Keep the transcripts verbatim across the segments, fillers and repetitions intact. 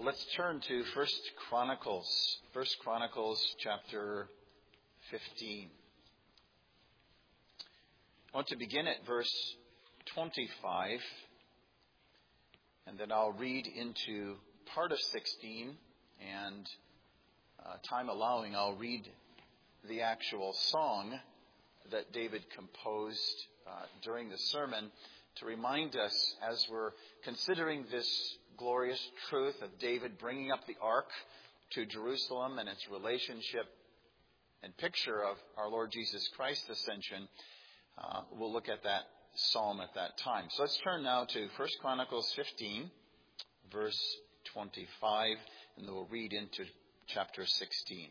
let's turn to First Chronicles. First Chronicles chapter fifteen. I want to begin at verse twenty-five, and then I'll read into part of sixteen, and uh, time allowing, I'll read the actual song that David composed uh, during the sermon to remind us, as we're considering this glorious truth of David bringing up the ark to Jerusalem and its relationship and picture of our Lord Jesus Christ's ascension. Uh, we'll look at that psalm at that time. So let's turn now to First Chronicles fifteen, verse twenty-five, and then we'll read into chapter sixteen.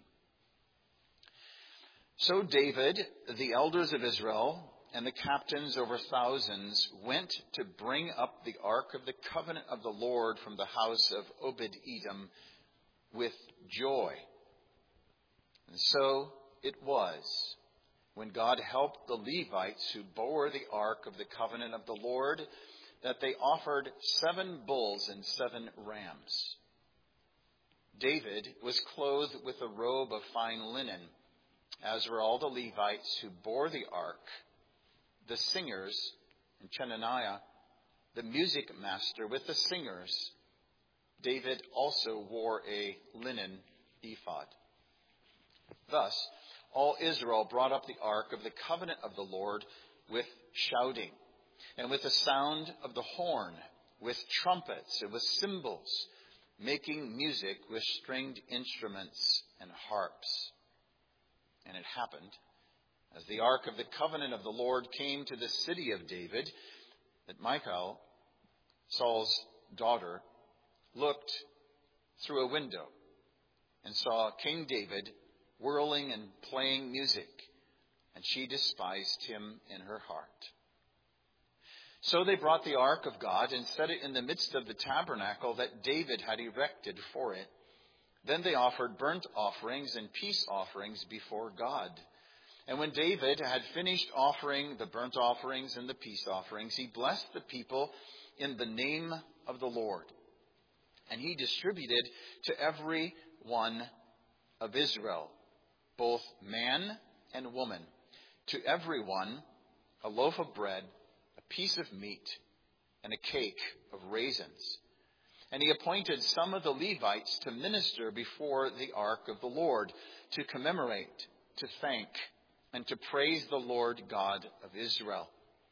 So David, the elders of Israel, and the captains over thousands went to bring up the ark of the covenant of the Lord from the house of Obed-Edom with joy. And so it was, when God helped the Levites who bore the ark of the covenant of the Lord, that they offered seven bulls and seven rams. David was clothed with a robe of fine linen, as were all the Levites who bore the ark, the singers, and Chenaniah, the music master, with the singers. David also wore a linen ephod. Thus, all Israel brought up the ark of the covenant of the Lord with shouting, and with the sound of the horn, with trumpets and with cymbals, making music with stringed instruments and harps. And it happened, as the ark of the covenant of the Lord came to the city of David, that Michal, Saul's daughter, looked through a window and saw King David whirling and playing music, and she despised him in her heart. So they brought the ark of God and set it in the midst of the tabernacle that David had erected for it. Then they offered burnt offerings and peace offerings before God. And when David had finished offering the burnt offerings and the peace offerings, he blessed the people in the name of the Lord. And he distributed to every one of Israel, both man and woman, to every one a loaf of bread, a piece of meat, and a cake of raisins. And he appointed some of the Levites to minister before the ark of the Lord, to commemorate, to thank, and to praise the Lord God of Israel.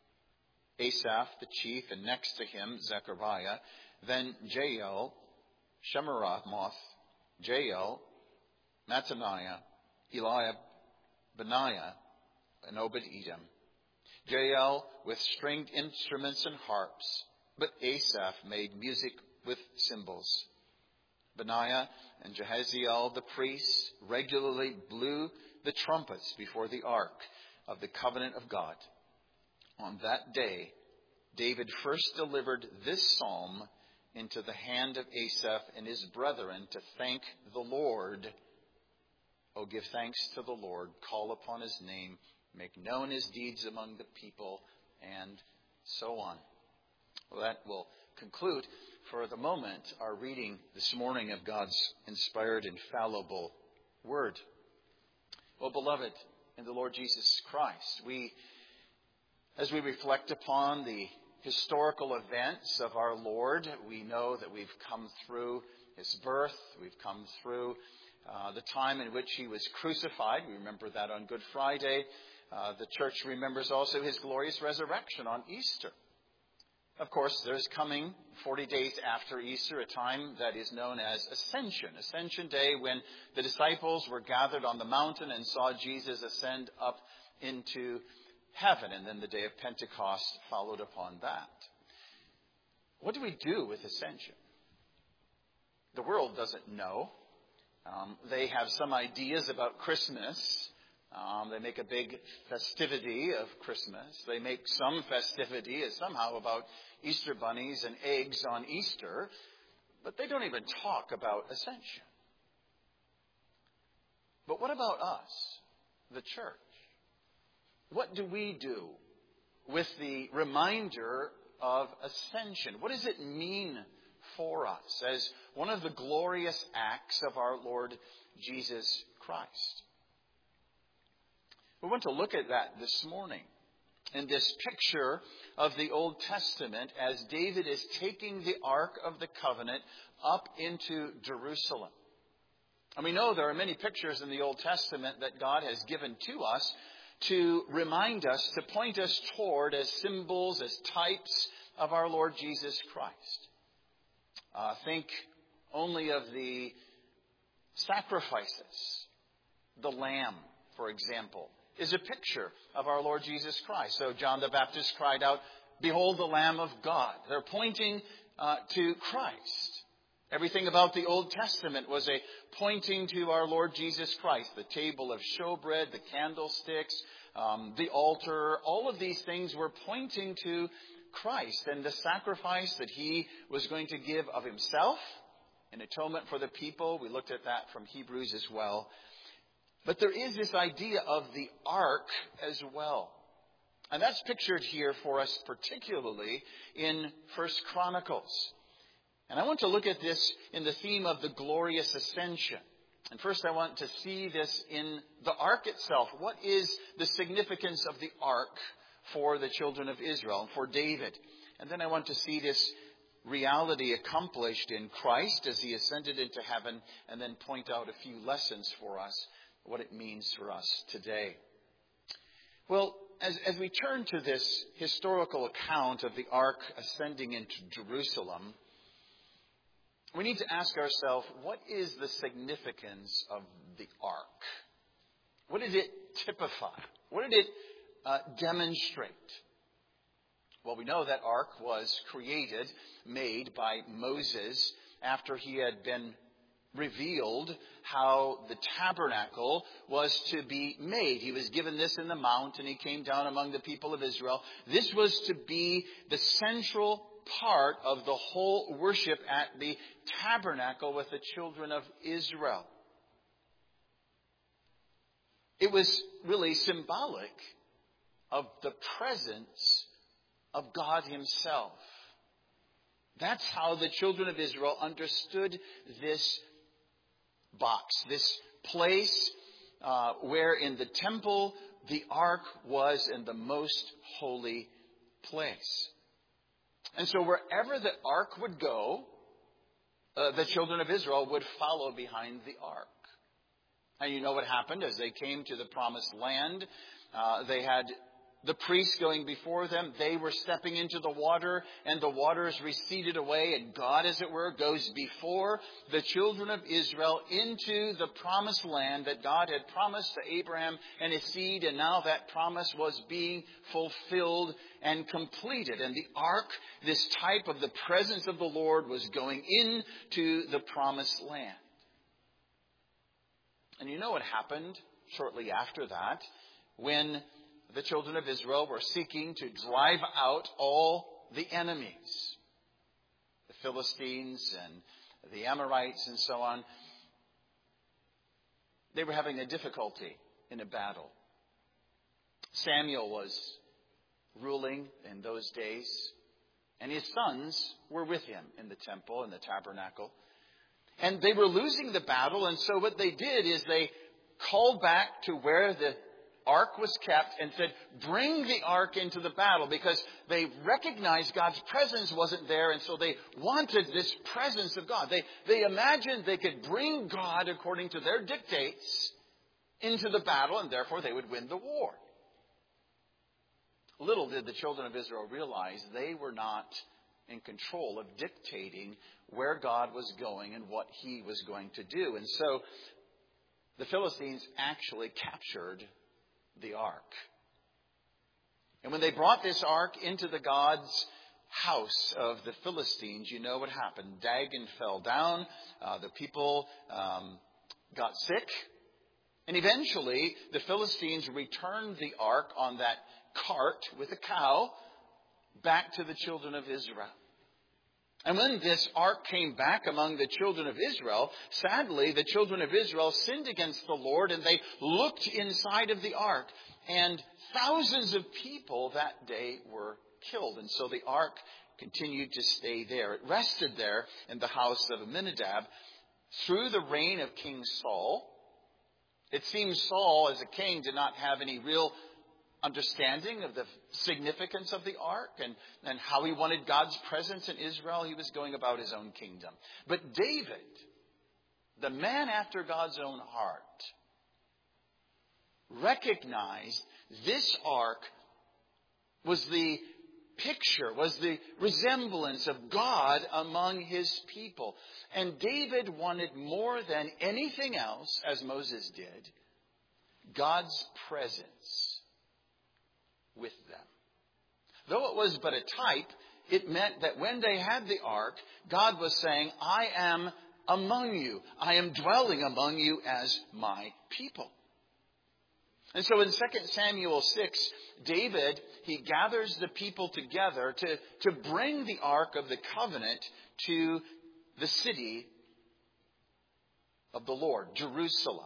Asaph the chief, and next to him Zechariah, then Jael, Shemiramoth, Jael, Mattaniah, Eliab, Benaiah, and Obed-Edom. Jael with stringed instruments and harps, but Asaph made music with cymbals. Benaiah and Jehaziel the priests regularly blew the trumpets before the ark of the covenant of God. On that day, David first delivered this psalm into the hand of Asaph and his brethren to thank the Lord. Oh, give thanks to the Lord, call upon his name, make known his deeds among the people, and so on. Well, that will conclude, for the moment, our reading this morning of God's inspired, infallible word. Well, beloved in the Lord Jesus Christ, we, as we reflect upon the historical events of our Lord, we know that we've come through his birth, we've come through uh, the time in which he was crucified. We remember that on Good Friday. Uh, the church remembers also his glorious resurrection on Easter. Of course, there's coming forty days after Easter, a time that is known as Ascension. Ascension Day, when the disciples were gathered on the mountain and saw Jesus ascend up into heaven. And then the day of Pentecost followed upon that. What do we do with Ascension? The world doesn't know. Um, they have some ideas about Christmas. Um, they make a big festivity of Christmas. They make some festivity as somehow about Easter bunnies and eggs on Easter, but they don't even talk about Ascension. But what about us, the church? What do we do with the reminder of Ascension? What does it mean for us as one of the glorious acts of our Lord Jesus Christ. We want to look at that this morning in this picture of the Old Testament as David is taking the Ark of the Covenant up into Jerusalem. And we know there are many pictures in the Old Testament that God has given to us to remind us, to point us toward as symbols, as types of our Lord Jesus Christ. Uh, think only of the sacrifices. The lamb, for example, is a picture of our Lord Jesus Christ. So John the Baptist cried out, "Behold the Lamb of God." They're pointing uh, to Christ. Everything about the Old Testament was a pointing to our Lord Jesus Christ. The table of showbread, the candlesticks, um, the altar, all of these things were pointing to Christ and the sacrifice that he was going to give of himself in atonement for the people. We looked at that from Hebrews as well. But there is this idea of the ark as well. And that's pictured here for us particularly in First Chronicles. And I want to look at this in the theme of the glorious ascension. And first I want to see this in the ark itself. What is the significance of the ark for the children of Israel, for David? And then I want to see this reality accomplished in Christ as he ascended into heaven, and then point out a few lessons for us, what it means for us today. Well, as, as we turn to this historical account of the ark ascending into Jerusalem, we need to ask ourselves, what is the significance of the ark? What did it typify? What did it uh, demonstrate? Well, we know that ark was created, made by Moses after he had been revealed how the tabernacle was to be made. He was given this in the mount and he came down among the people of Israel. This was to be the central part of the whole worship at the tabernacle with the children of Israel. It was really symbolic of the presence of God himself. That's how the children of Israel understood this box, this place uh, where in the temple the ark was in the most holy place. And so wherever the ark would go, uh, the children of Israel would follow behind the ark. And you know what happened as they came to the promised land. Uh, they had the priests going before them. They were stepping into the water, and the waters receded away, and God, as it were, goes before the children of Israel into the promised land that God had promised to Abraham and his seed, and now that promise was being fulfilled and completed. And the ark, this type of the presence of the Lord, was going into the promised land. And you know what happened shortly after that, when the children of Israel were seeking to drive out all the enemies, the Philistines and the Amorites and so on. They were having a difficulty in a battle. Samuel was ruling in those days, and his sons were with him in the temple, in the tabernacle. And they were losing the battle, and so what they did is they called back to where the ark was kept and said, bring the ark into the battle, because they recognized God's presence wasn't there, and so they wanted this presence of God. They, they imagined they could bring God according to their dictates into the battle, and therefore they would win the war. Little did the children of Israel realize they were not in control of dictating where God was going and what he was going to do. And so the Philistines actually captured the ark. And when they brought this ark into the God's house of the Philistines, you know what happened. Dagon fell down. Uh, the people um, got sick. And eventually, the Philistines returned the ark on that cart with a cow back to the children of Israel. And when this ark came back among the children of Israel, sadly, the children of Israel sinned against the Lord, and they looked inside of the ark, and thousands of people that day were killed. And so the ark continued to stay there. It rested there in the house of Abinadab through the reign of King Saul. It seems Saul, as a king, did not have any real understanding of the significance of the ark and, and how he wanted God's presence in Israel. He was going about his own kingdom. But David, the man after God's own heart, recognized this ark was the picture, was the resemblance of God among his people. And David wanted more than anything else, as Moses did, God's presence with them. Though it was but a type, it meant that when they had the ark, God was saying, I am among you. I am dwelling among you as my people. And so in Second Samuel six, David, he gathers the people together to, to bring the Ark of the Covenant to the city of the Lord, Jerusalem.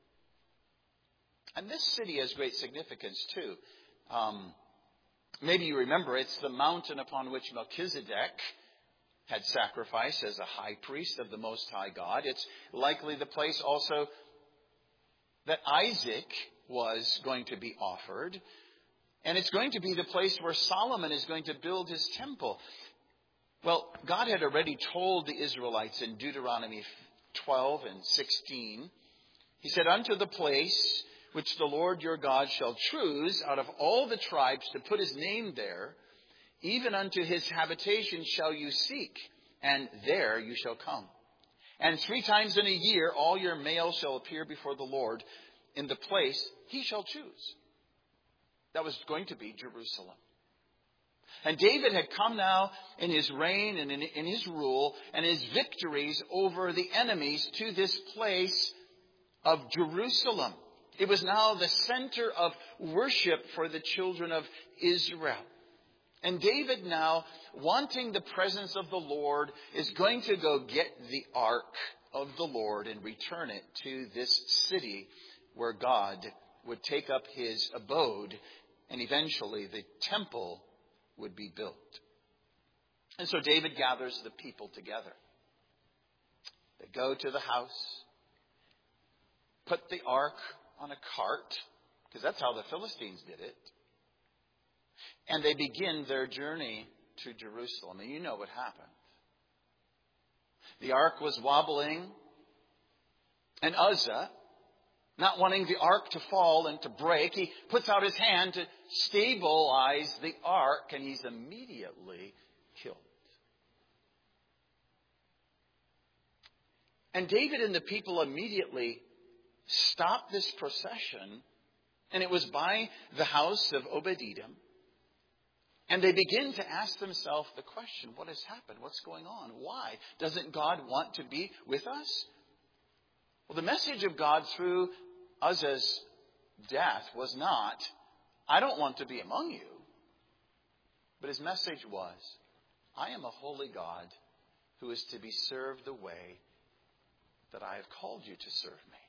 And this city has great significance too. Um, maybe you remember it's the mountain upon which Melchizedek had sacrificed as a high priest of the Most High God. It's likely the place also that Isaac was going to be offered. And it's going to be the place where Solomon is going to build his temple. Well, God had already told the Israelites in Deuteronomy twelve and sixteen. He said, unto the place which the Lord your God shall choose out of all the tribes to put his name there, even unto his habitation shall you seek, and there you shall come. And three times in a year all your males shall appear before the Lord in the place he shall choose. That was going to be Jerusalem. And David had come now in his reign and in, in his rule and his victories over the enemies to this place of Jerusalem. It was now the center of worship for the children of Israel. And David now, wanting the presence of the Lord, is going to go get the ark of the Lord and return it to this city where God would take up his abode, and eventually the temple would be built. And so David gathers the people together. They go to the house, put the ark on a cart, because that's how the Philistines did it. And they begin their journey to Jerusalem. And you know what happened. The ark was wobbling, and Uzzah, not wanting the ark to fall and to break, he puts out his hand to stabilize the ark, and he's immediately killed. And David and the people immediately stopped this procession, and it was by the house of Obed-Edom. And they begin to ask themselves the question, what has happened? What's going on? Why? Doesn't God want to be with us? Well, the message of God through Uzzah's death was not, I don't want to be among you. But his message was, I am a holy God who is to be served the way that I have called you to serve me.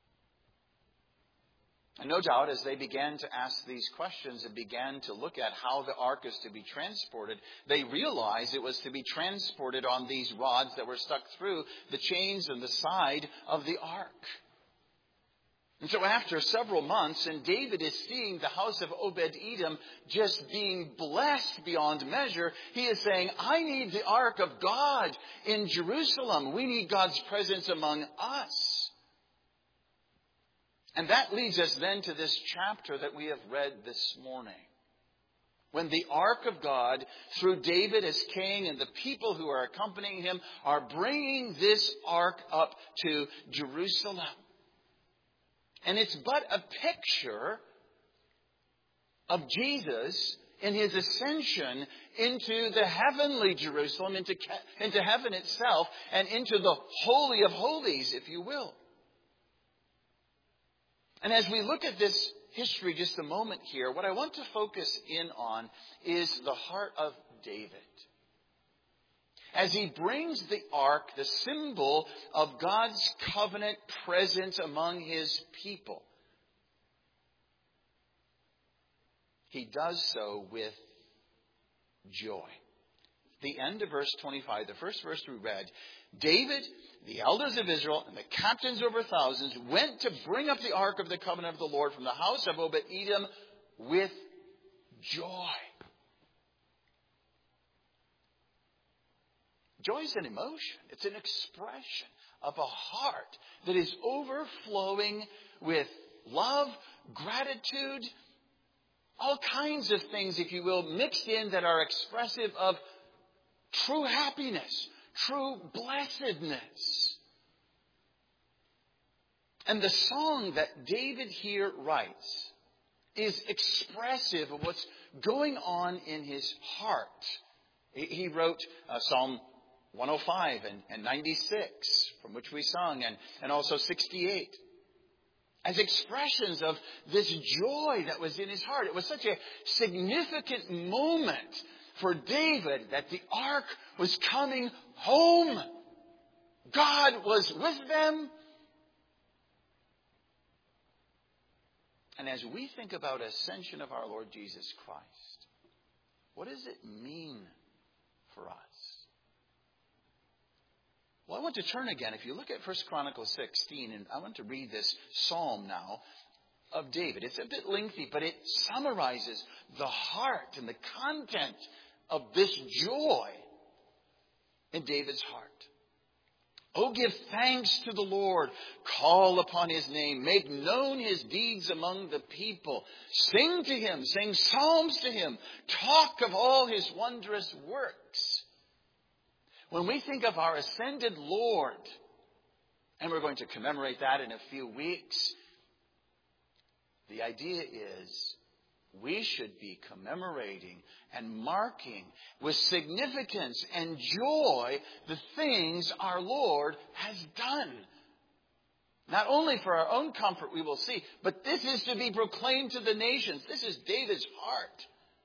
And no doubt, as they began to ask these questions and began to look at how the ark is to be transported, they realized it was to be transported on these rods that were stuck through the chains in the side of the ark. And so after several months, and David is seeing the house of Obed-Edom just being blessed beyond measure, he is saying, I need the ark of God in Jerusalem. We need God's presence among us. And that leads us then to this chapter that we have read this morning. When the ark of God, through David as king and the people who are accompanying him, are bringing this ark up to Jerusalem. And it's but a picture of Jesus in his ascension into the heavenly Jerusalem, into, into heaven itself, and into the Holy of Holies, if you will. And as we look at this history just a moment here, what I want to focus in on is the heart of David. As he brings the ark, the symbol of God's covenant presence among his people, he does so with joy. the end of verse twenty-five, the first verse we read, David, the elders of Israel, and the captains over thousands went to bring up the ark of the covenant of the Lord from the house of Obed-Edom with joy. Joy is an emotion. It's an expression of a heart that is overflowing with love, gratitude, all kinds of things, if you will, mixed in that are expressive of true happiness, true blessedness. And the song that David here writes is expressive of what's going on in his heart. He wrote uh, Psalm one oh five and, and ninety-six, from which we sung, and, and also sixty-eight, as expressions of this joy that was in his heart. It was such a significant moment for David that the ark was coming home. God was with them. And as we think about ascension of our Lord Jesus Christ, what does it mean for us? Well, I want to turn again. If you look at First Chronicles sixteen, and I want to read this psalm now of David. It's a bit lengthy, but it summarizes the heart and the content of this joy in David's heart. Oh, give thanks to the Lord. Call upon his name. Make known his deeds among the people. Sing to him. Sing psalms to him. Talk of all his wondrous works. When we think of our ascended Lord, and we're going to commemorate that in a few weeks, the idea is we should be commemorating and marking with significance and joy the things our Lord has done. Not only for our own comfort, we will see, but this is to be proclaimed to the nations. This is David's heart.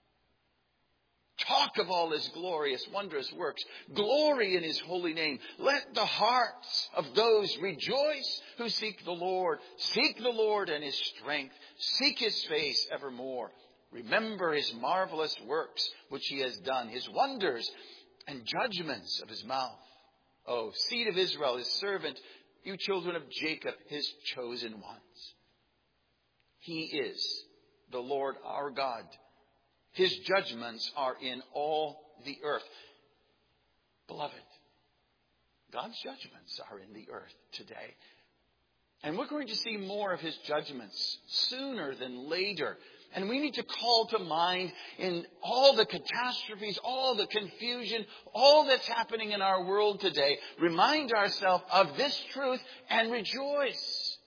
Talk of all his glorious, wondrous works. Glory in his holy name. Let the hearts of those rejoice who seek the Lord. Seek the Lord and his strength. Seek his face evermore. Remember his marvelous works which he has done, his wonders and judgments of his mouth. O seed of Israel, his servant, you children of Jacob, his chosen ones. He is the Lord our God. His judgments are in all the earth. Beloved, God's judgments are in the earth today. And we're going to see more of his judgments sooner than later. And we need to call to mind in all the catastrophes, all the confusion, all that's happening in our world today, remind ourselves of this truth and rejoice.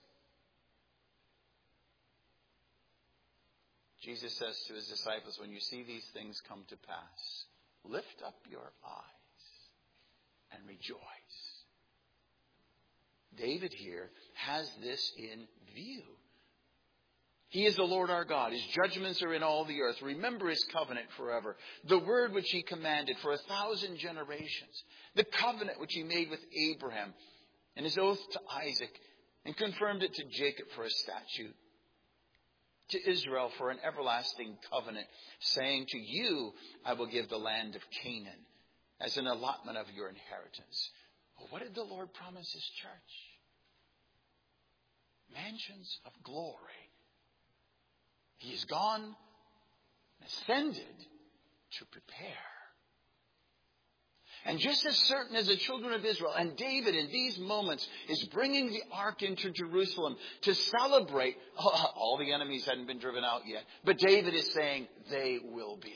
Jesus says to his disciples, when you see these things come to pass, lift up your eyes and rejoice. David here has this in view. He is the Lord our God. His judgments are in all the earth. Remember his covenant forever. The word which he commanded for a thousand generations. The covenant which he made with Abraham and his oath to Isaac and confirmed it to Jacob for a statute. To Israel for an everlasting covenant, saying, to you I will give the land of Canaan as an allotment of your inheritance. Well, what did the Lord promise his church? Mansions of glory. He is gone, ascended to prepare. And just as certain as the children of Israel, and David in these moments is bringing the ark into Jerusalem to celebrate. Oh, all the enemies hadn't been driven out yet. But David is saying they will be.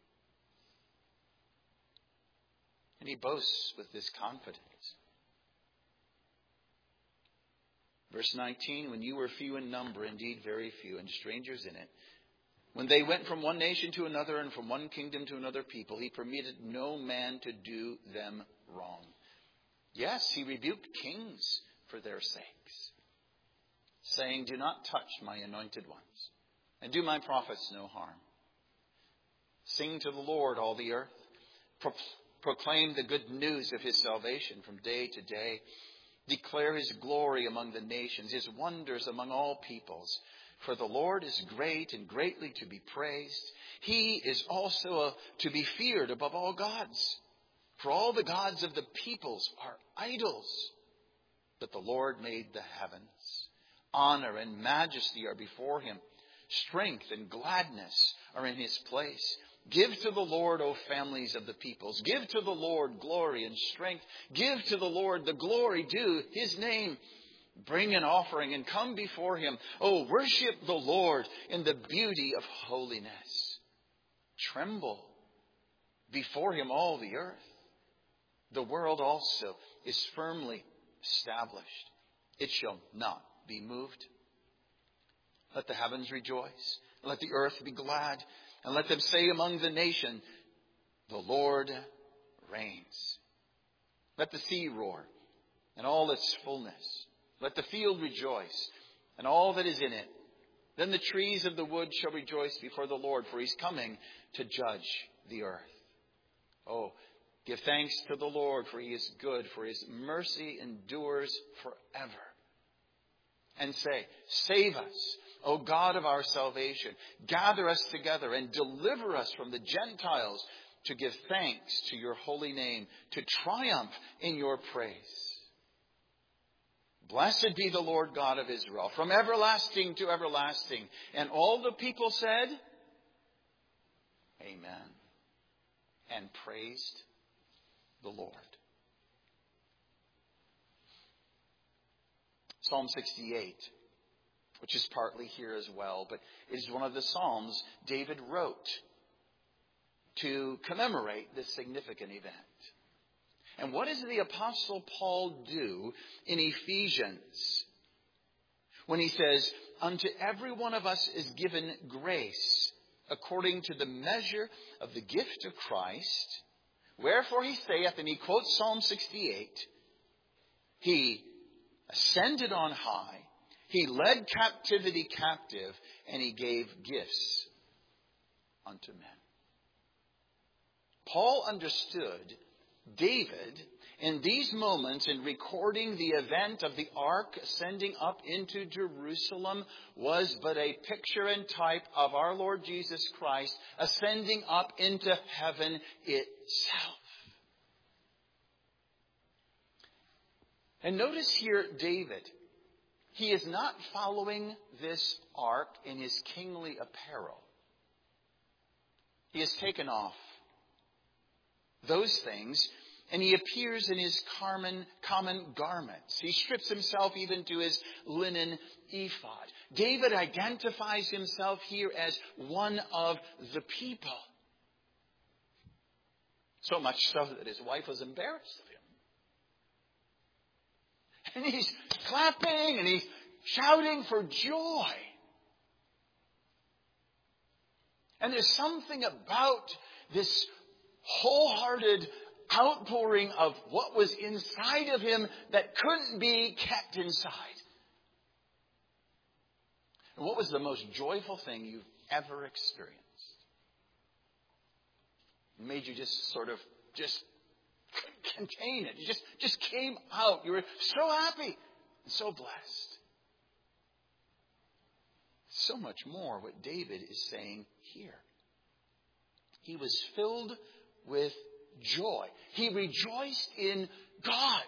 And he boasts with this confidence. Verse nineteen, when you were few in number, indeed very few, and strangers in it, when they went from one nation to another and from one kingdom to another people, he permitted no man to do them wrong. Yes, he rebuked kings for their sakes, saying, do not touch my anointed ones, and do my prophets no harm. Sing to the Lord, all the earth. Pro- proclaim the good news of his salvation from day to day. Declare his glory among the nations, his wonders among all peoples. For the Lord is great and greatly to be praised. He is also a, to be feared above all gods. For all the gods of the peoples are idols, but the Lord made the heavens. Honor and majesty are before him. Strength and gladness are in his place. Give to the Lord, O families of the peoples. Give to the Lord glory and strength. Give to the Lord the glory due his name. Bring an offering and come before him. Oh, worship the Lord in the beauty of holiness. Tremble before him, all the earth. The world also is firmly established. It shall not be moved. Let the heavens rejoice. Let the earth be glad. And let them say among the nation, the Lord reigns. Let the sea roar and all its fullness. Let the field rejoice and all that is in it. Then the trees of the wood shall rejoice before the Lord, for he's coming to judge the earth. Oh, give thanks to the Lord, for he is good, for his mercy endures forever. And say, save us, O God of our salvation. Gather us together and deliver us from the Gentiles, to give thanks to your holy name, to triumph in your praise. Blessed be the Lord God of Israel, from everlasting to everlasting. And all the people said, Amen, and praised the Lord. Psalm sixty-eight, which is partly here as well, but it is one of the Psalms David wrote to commemorate this significant event. And what does the Apostle Paul do in Ephesians when he says, unto every one of us is given grace according to the measure of the gift of Christ? Wherefore he saith, and he quotes Psalm sixty-eight, he ascended on high, he led captivity captive, and he gave gifts unto men. Paul understood David in these moments in recording the event of the ark ascending up into Jerusalem was but a picture and type of our Lord Jesus Christ ascending up into heaven itself. And notice here David, he is not following this ark in his kingly apparel. He has taken off those things, and he appears in his common, common garments. He strips himself even to his linen ephod. David identifies himself here as one of the people. So much so that his wife was embarrassed of him. And he's clapping and he's shouting for joy. And there's something about this wholehearted outpouring of what was inside of him that couldn't be kept inside. And what was the most joyful thing you've ever experienced? It made you just sort of just contain it. You just, just came out. You were so happy and so blessed. So much more what David is saying here. He was filled with joy. He rejoiced in God.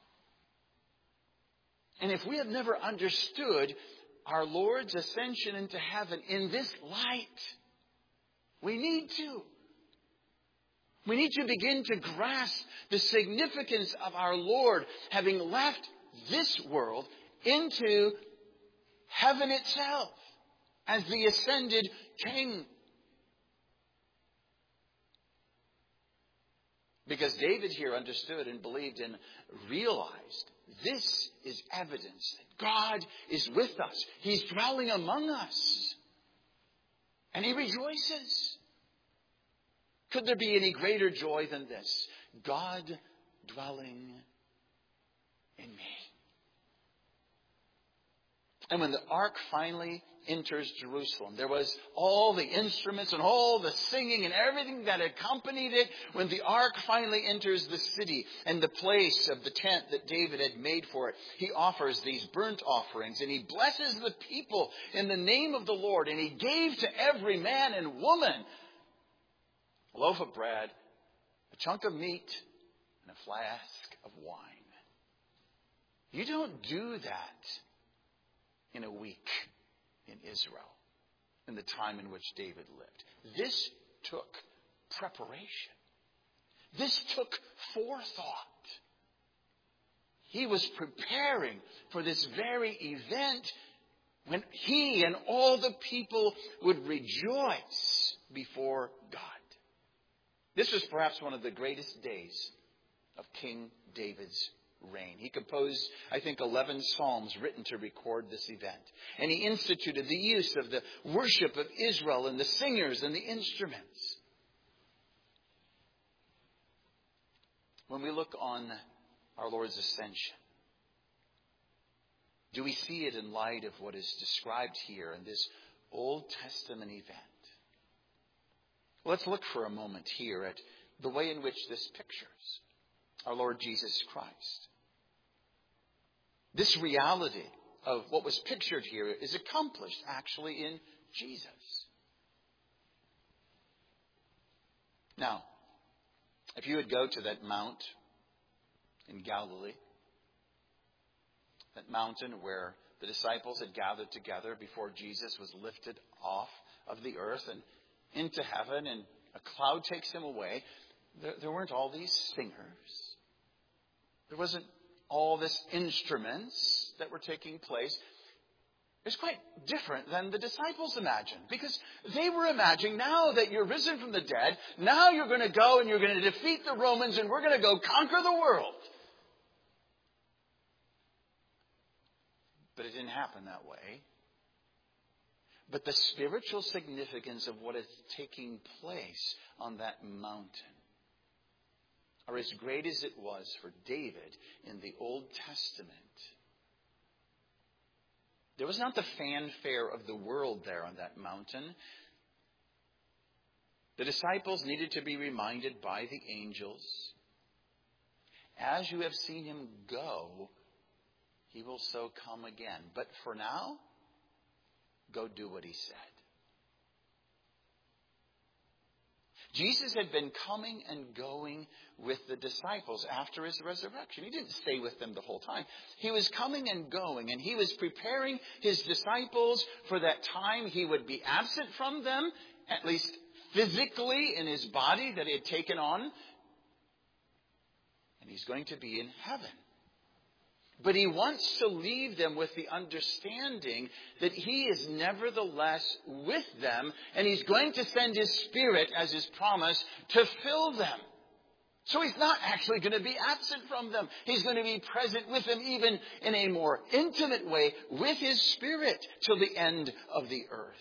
And if we have never understood our Lord's ascension into heaven in this light, we need to. We need to begin to grasp the significance of our Lord having left this world into heaven itself as the ascended King. Because David here understood and believed and realized this is evidence that God is with us. He's dwelling among us. And he rejoices. Could there be any greater joy than this? God dwelling in me. And when the ark finally enters Jerusalem, there was all the instruments and all the singing and everything that accompanied it. When the ark finally enters the city and the place of the tent that David had made for it, he offers these burnt offerings and he blesses the people in the name of the Lord. And he gave to every man and woman a loaf of bread, a chunk of meat, and a flask of wine. You don't do that in a week in Israel, in the time in which David lived. This took preparation. This took forethought. He was preparing for this very event when he and all the people would rejoice before God. This was perhaps one of the greatest days of King David's reign. He composed, I think, eleven psalms written to record this event. And he instituted the use of the worship of Israel and the singers and the instruments. When we look on our Lord's ascension, do we see it in light of what is described here in this Old Testament event? Let's look for a moment here at the way in which this pictures our Lord Jesus Christ. This reality of what was pictured here is accomplished actually in Jesus. Now, if you would go to that mount in Galilee, that mountain where the disciples had gathered together before Jesus was lifted off of the earth and into heaven, and a cloud takes him away, there, there weren't all these singers. There wasn't all this instruments that were taking place. It's quite different than the disciples imagined, because they were imagining, now that you're risen from the dead, now you're going to go and you're going to defeat the Romans and we're going to go conquer the world. But it didn't happen that way. But the spiritual significance of what is taking place on that mountain are as great as it was for David in the Old Testament. There was not the fanfare of the world there on that mountain. The disciples needed to be reminded by the angels, as you have seen him go, he will so come again. But for now, go do what he said. Jesus had been coming and going with the disciples after his resurrection. He didn't stay with them the whole time. He was coming and going, and he was preparing his disciples for that time he would be absent from them, at least physically in his body that he had taken on. And he's going to be in heaven. But he wants to leave them with the understanding that he is nevertheless with them, and he's going to send his Spirit as his promise to fill them. So he's not actually going to be absent from them. He's going to be present with them, even in a more intimate way, with his Spirit till the end of the earth.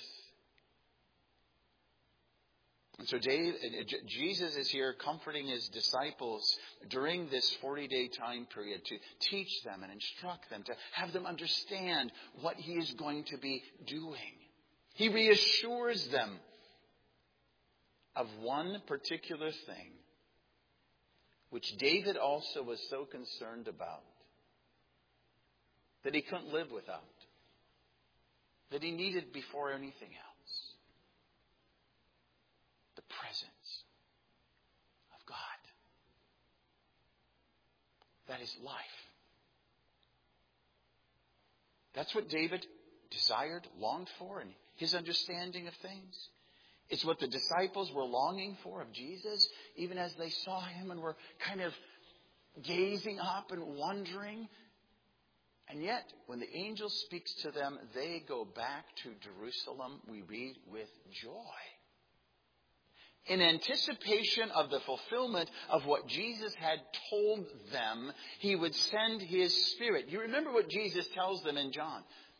And so Dave, Jesus is here comforting his disciples during this forty-day time period to teach them and instruct them, to have them understand what he is going to be doing. He reassures them of one particular thing, which David also was so concerned about, that he couldn't live without, that he needed before anything else. The presence of God. That is life. That's what David desired, longed for in his understanding of things. It's what the disciples were longing for of Jesus, even as they saw him and were kind of gazing up and wondering. And yet, when the angel speaks to them, they go back to Jerusalem, we read, with joy. In anticipation of the fulfillment of what Jesus had told them, he would send his Spirit. You remember what Jesus tells them in John.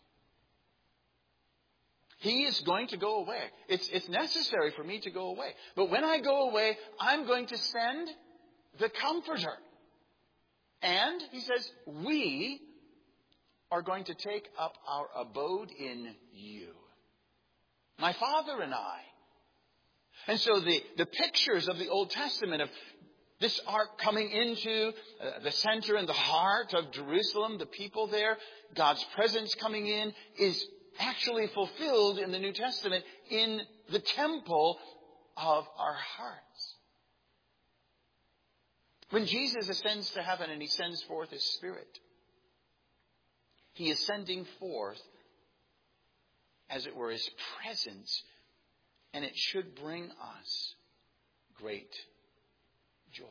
He is going to go away. It's, it's necessary for me to go away. But when I go away, I'm going to send the Comforter. And, he says, we are going to take up our abode in you. My Father and I. And so the, the pictures of the Old Testament of this ark coming into uh, the center and the heart of Jerusalem, the people there, God's presence coming in, is actually fulfilled in the New Testament in the temple of our hearts. When Jesus ascends to heaven and he sends forth his Spirit, he is sending forth, as it were, his presence, and it should bring us great joy.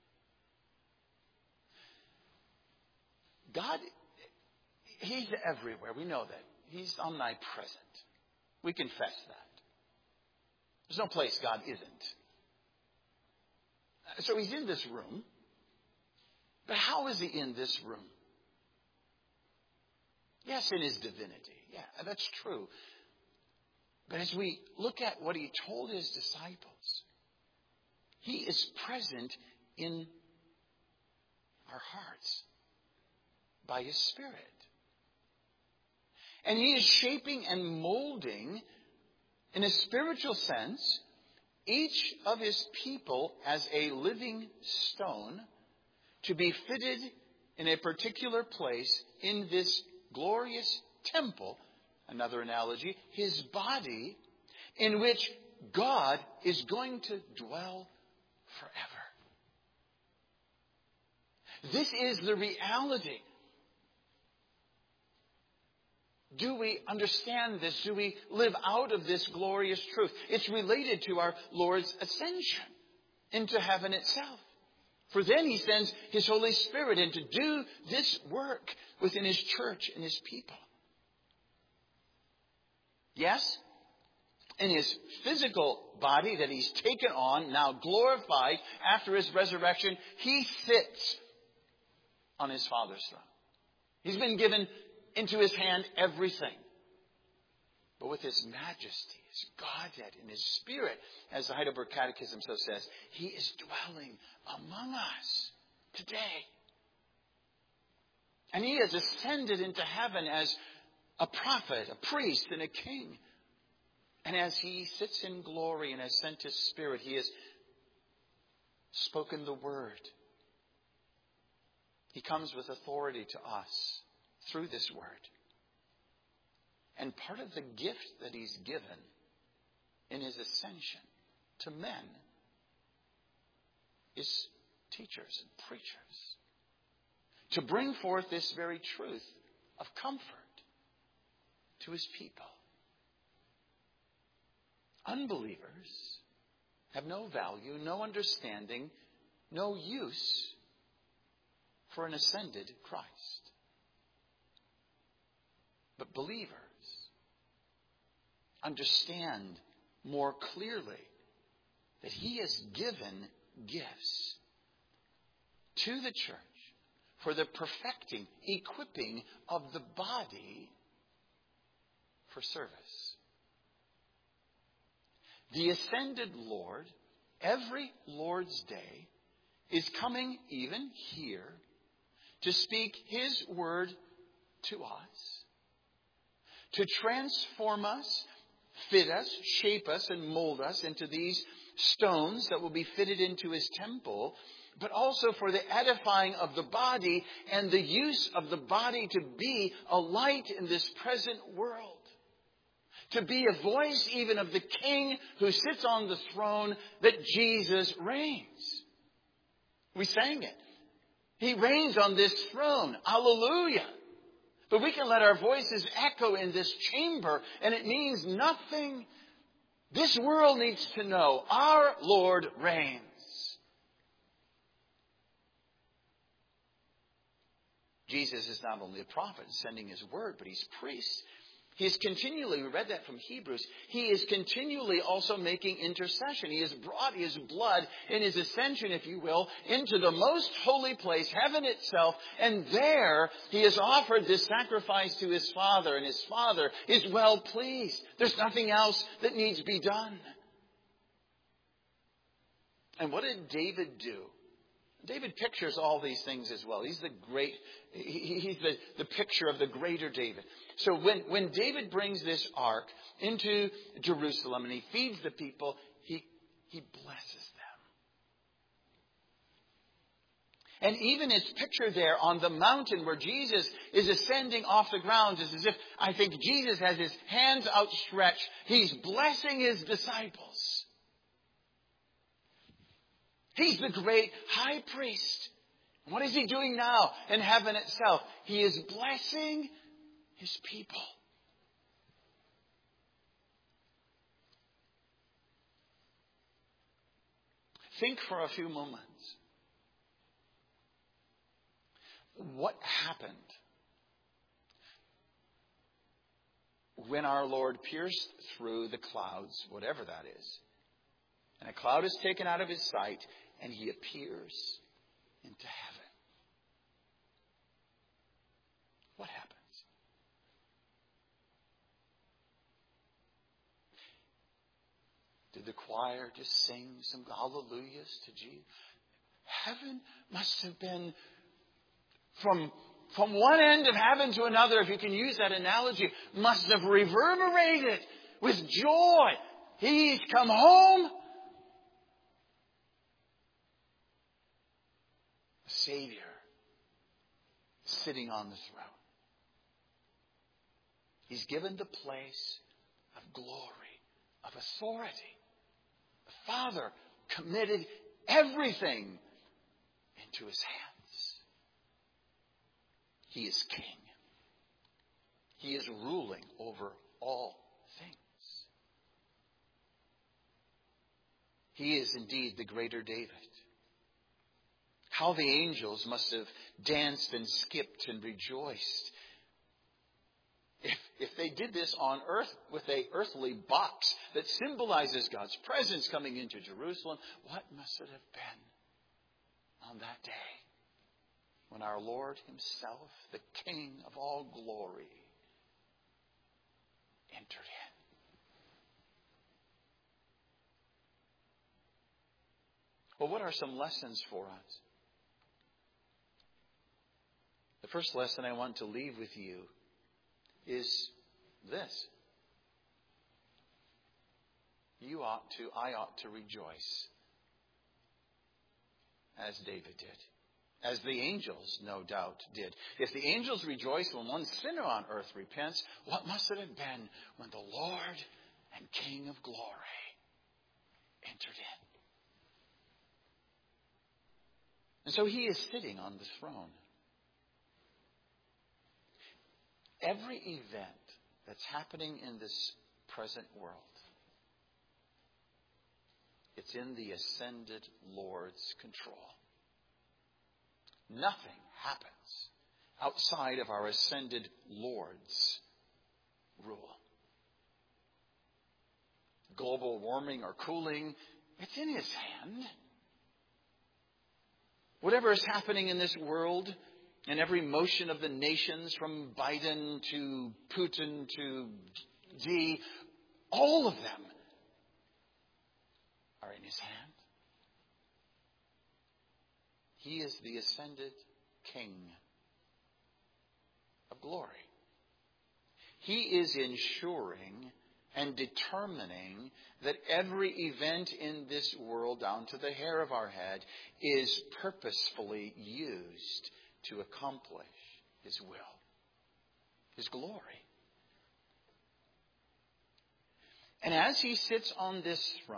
God, he's everywhere. We know that. He's omnipresent. We confess that. There's no place God isn't. So he's in this room. But how is he in this room? Yes, in his divinity. Yeah, that's true. But as we look at what he told his disciples, he is present in our hearts by his Spirit. And he is shaping and molding, in a spiritual sense, each of his people as a living stone to be fitted in a particular place in this glorious temple, another analogy, his body, in which God is going to dwell forever. This is the reality. Do we understand this? Do we live out of this glorious truth? It's related to our Lord's ascension into heaven itself. For then he sends his Holy Spirit in to do this work within his church and his people. Yes, in his physical body that he's taken on, now glorified after his resurrection, he sits on his Father's throne. He's been given into his hand everything. But with his majesty, his Godhead, and his Spirit, as the Heidelberg Catechism so says, he is dwelling among us today. And he has ascended into heaven as a prophet, a priest, and a king. And as he sits in glory and has sent his Spirit, he has spoken the word. He comes with authority to us through this word. And part of the gift that he's given in his ascension to men is teachers and preachers. To bring forth this very truth of comfort to his people. Unbelievers have no value, no understanding, no use for an ascended Christ. But believers understand more clearly that he has given gifts to the church for the perfecting, equipping of the body for service. The ascended Lord, every Lord's Day, is coming even here to speak his word to us, to transform us, fit us, shape us, and mold us into these stones that will be fitted into his temple, but also for the edifying of the body and the use of the body to be a light in this present world. To be a voice even of the King who sits on the throne, that Jesus reigns. We sang it. He reigns on this throne. Hallelujah. But we can let our voices echo in this chamber, and it means nothing. This world needs to know our Lord reigns. Jesus is not only a prophet sending his word, but he's priest. He is continually, we read that from Hebrews, he is continually also making intercession. He has brought his blood in his ascension, if you will, into the most holy place, heaven itself. And there he has offered this sacrifice to his Father. And his Father is well pleased. There's nothing else that needs to be done. And what did David do? David pictures all these things as well. He's the great, he, he's the, the picture of the greater David. So when, when David brings this ark into Jerusalem and he feeds the people, he, he blesses them. And even his picture there on the mountain where Jesus is ascending off the ground is as if, I think Jesus has his hands outstretched. He's blessing his disciples. He's the great high priest. What is he doing now in heaven itself? He is blessing his people. Think for a few moments. What happened when our Lord pierced through the clouds, whatever that is, and a cloud is taken out of his sight, and he appears into heaven? What happens? Did the choir just sing some hallelujahs to Jesus? Heaven must have been from, from one end of heaven to another, if you can use that analogy, must have reverberated with joy. He's come home. A Savior sitting on the throne. He's given the place of glory, of authority. The Father committed everything into his hands. He is king. He is ruling over all things. He is indeed the greater David. How the angels must have danced and skipped and rejoiced. If, if they did this on earth with an earthly box that symbolizes God's presence coming into Jerusalem, what must it have been on that day when our Lord himself, the King of all glory, entered in? Well, what are some lessons for us? The first lesson I want to leave with you is this. You ought to, I ought to rejoice as David did. As the angels, no doubt, did. If the angels rejoice when one sinner on earth repents, what must it have been when the Lord and King of glory entered in? And so he is sitting on the throne. Every event that's happening in this present world, it's in the ascended Lord's control. Nothing happens outside of our ascended Lord's rule. Global warming or cooling, it's in his hand. Whatever is happening in this world, and every motion of the nations from Biden to Putin to Xi, all of them are in his hand. He is the ascended King of glory. He is ensuring and determining that every event in this world, down to the hair of our head, is purposefully used to accomplish his will, his glory. And as he sits on this throne,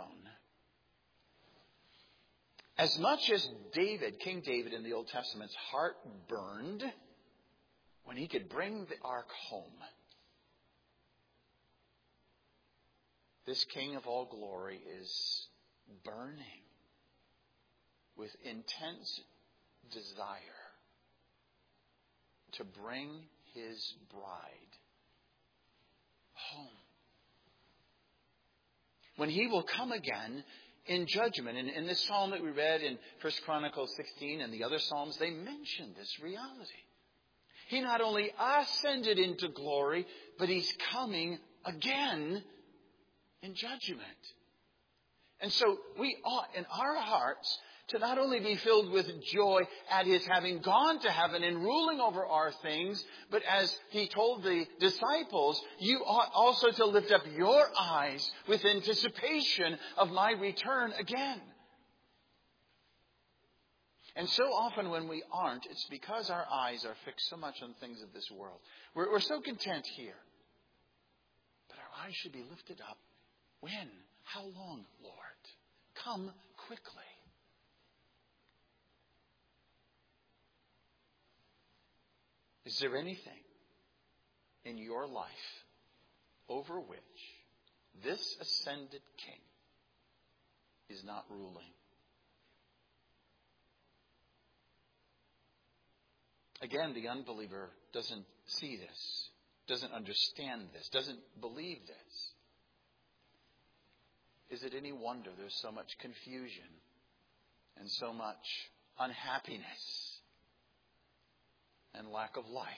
as much as David, King David in the Old Testament's heart burned when he could bring the ark home, this King of all glory is burning with intense desire to bring his bride home. When he will come again in judgment. And in this psalm that we read in First Chronicles sixteen and the other psalms, they mention this reality. He not only ascended into glory, but he's coming again in judgment. And so we ought in our hearts to not only be filled with joy at his having gone to heaven and ruling over our things, but as he told the disciples, you ought also to lift up your eyes with anticipation of my return again. And so often when we aren't, it's because our eyes are fixed so much on things of this world. We're, we're so content here. But our eyes should be lifted up. When? How long, Lord? Come quickly. Is there anything in your life over which this ascended King is not ruling? Again, the unbeliever doesn't see this, doesn't understand this, doesn't believe this. Is it any wonder there's so much confusion and so much unhappiness and lack of life?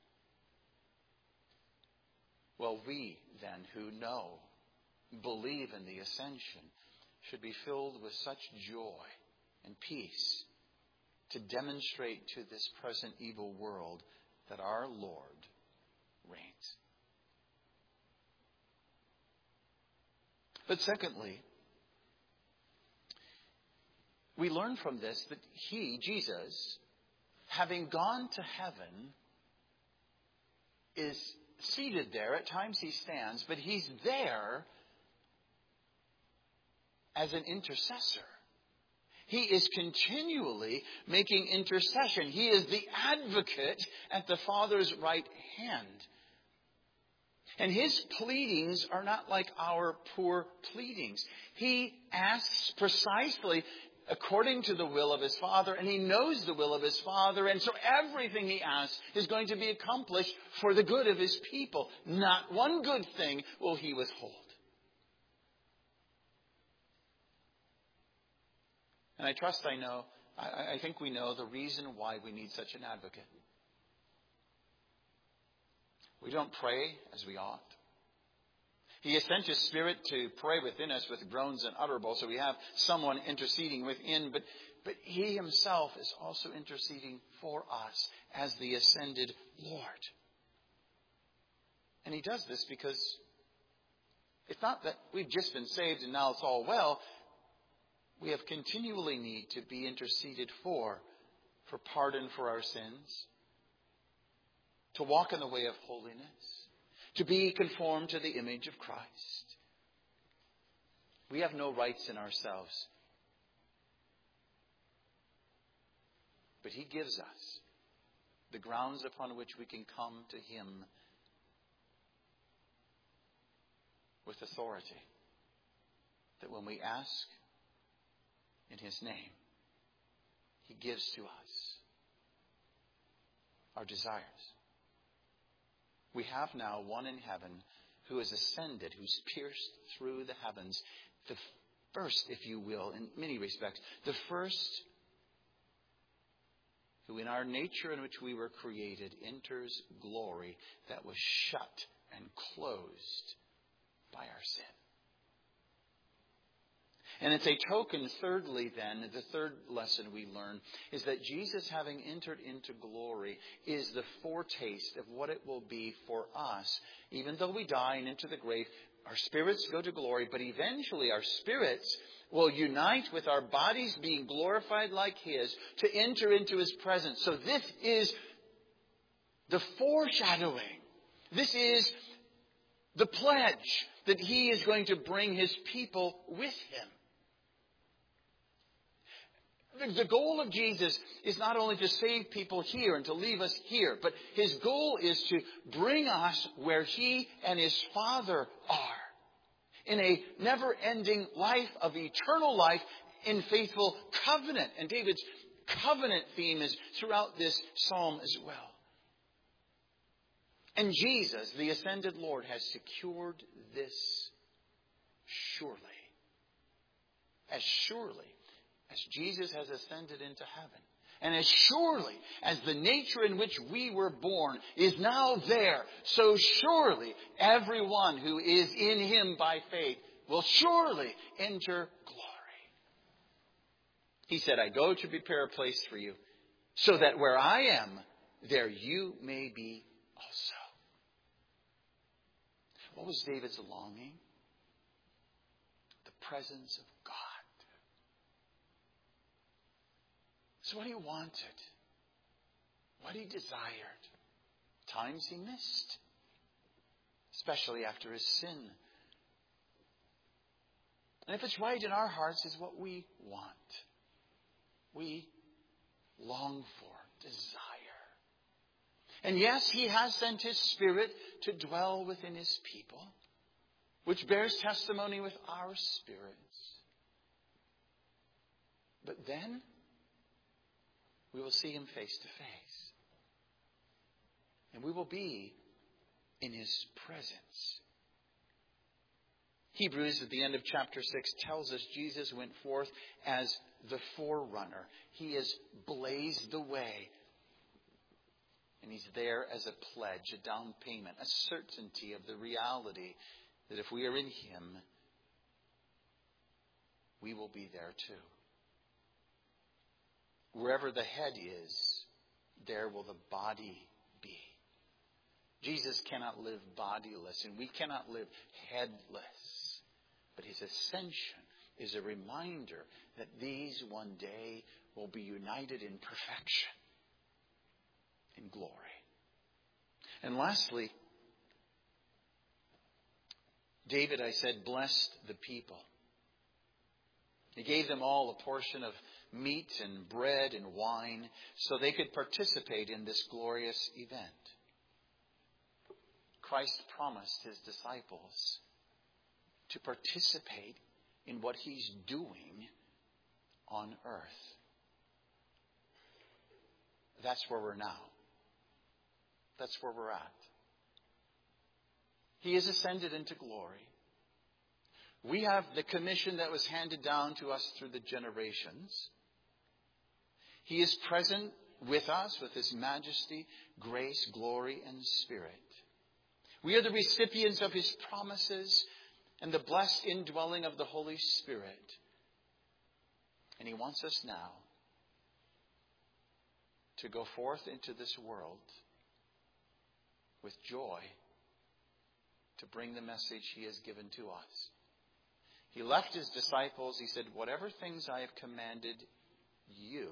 Well, we then who know, believe in the ascension, should be filled with such joy and peace to demonstrate to this present evil world that our Lord reigns. But secondly, we learn from this that He, Jesus, having gone to heaven, is seated there. At times He stands, but He's there as an intercessor. He is continually making intercession. He is the advocate at the Father's right hand. And His pleadings are not like our poor pleadings. He asks precisely according to the will of His Father, and He knows the will of His Father, and so everything He asks is going to be accomplished for the good of His people. Not one good thing will He withhold. And I trust I know, I, I think we know the reason why we need such an advocate. We don't pray as we ought. He has sent His Spirit to pray within us with groans unutterable, so we have someone interceding within, but, but He Himself is also interceding for us as the ascended Lord. And He does this because it's not that we've just been saved and now it's all well. We have continually need to be interceded for, for pardon for our sins, to walk in the way of holiness, to be conformed to the image of Christ. We have no rights in ourselves, but He gives us the grounds upon which we can come to Him with authority, that when we ask in His name, He gives to us our desires. We have now one in heaven who has ascended, who's pierced through the heavens. The first, if you will, in many respects, the first who in our nature in which we were created enters glory that was shut and closed by our sin. And it's a token, thirdly then, the third lesson we learn is that Jesus, having entered into glory, is the foretaste of what it will be for us. Even though we die and enter the grave, our spirits go to glory, but eventually our spirits will unite with our bodies being glorified like His to enter into His presence. So this is the foreshadowing. This is the pledge that He is going to bring His people with Him. The goal of Jesus is not only to save people here and to leave us here, but His goal is to bring us where He and His Father are, in a never-ending life of eternal life in faithful covenant. And David's covenant theme is throughout this psalm as well. And Jesus, the ascended Lord, has secured this surely. As surely as Jesus has ascended into heaven, and as surely as the nature in which we were born is now there, so surely everyone who is in Him by faith will surely enter glory. He said, I go to prepare a place for you, so that where I am, there you may be also. What was David's longing? The presence of God. It's what he wanted, what he desired. Times he missed, especially after his sin. And if it's right in our hearts, is what we want. We long for, desire. And yes, he has sent his Spirit to dwell within his people, which bears testimony with our spirits. But then we will see him face to face. And we will be in his presence. Hebrews at the end of chapter six tells us Jesus went forth as the forerunner. He has blazed the way. And he's there as a pledge, a down payment, a certainty of the reality that if we are in him, we will be there too. Wherever the head is, there will the body be. Jesus cannot live bodiless, and we cannot live headless. But his ascension is a reminder that these one day will be united in perfection, in glory. And lastly, David, I said, blessed the people. He gave them all a portion of meat and bread and wine so they could participate in this glorious event. Christ promised his disciples to participate in what he's doing on earth. That's where we're now. That's where we're at. He has ascended into glory. We have the commission that was handed down to us through the generations. He is present with us with his majesty, grace, glory, and spirit. We are the recipients of his promises and the blessed indwelling of the Holy Spirit. And he wants us now to go forth into this world with joy to bring the message he has given to us. He left his disciples. He said, whatever things I have commanded you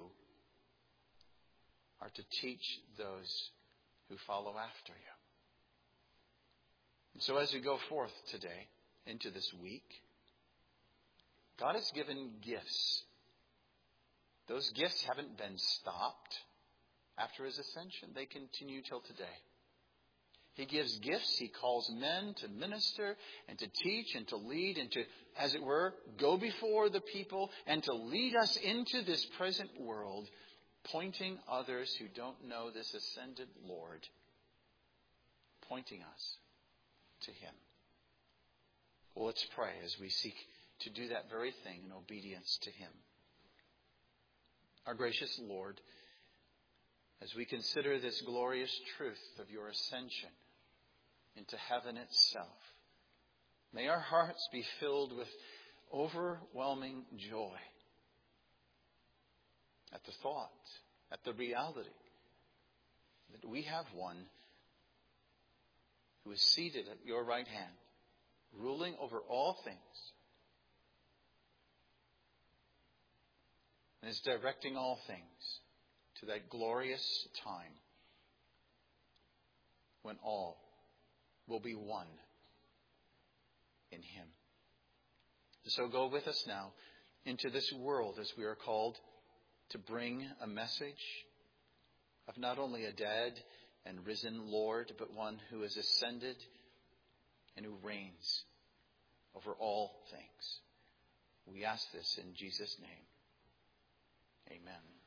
are to teach those who follow after you. And so as we go forth today into this week, God has given gifts. Those gifts haven't been stopped after his ascension. They continue till today. He gives gifts. He calls men to minister and to teach and to lead and to, as it were, go before the people and to lead us into this present world, pointing others who don't know this ascended Lord, pointing us to him. Well, let's pray as we seek to do that very thing in obedience to him. Our gracious Lord, as we consider this glorious truth of your ascension into heaven itself, may our hearts be filled with overwhelming joy at the thought, at the reality that we have one who is seated at your right hand, ruling over all things, and is directing all things to that glorious time when all will be one in him. So go with us now into this world as we are called to bring a message of not only a dead and risen Lord, but one who has ascended and who reigns over all things. We ask this in Jesus' name. Amen.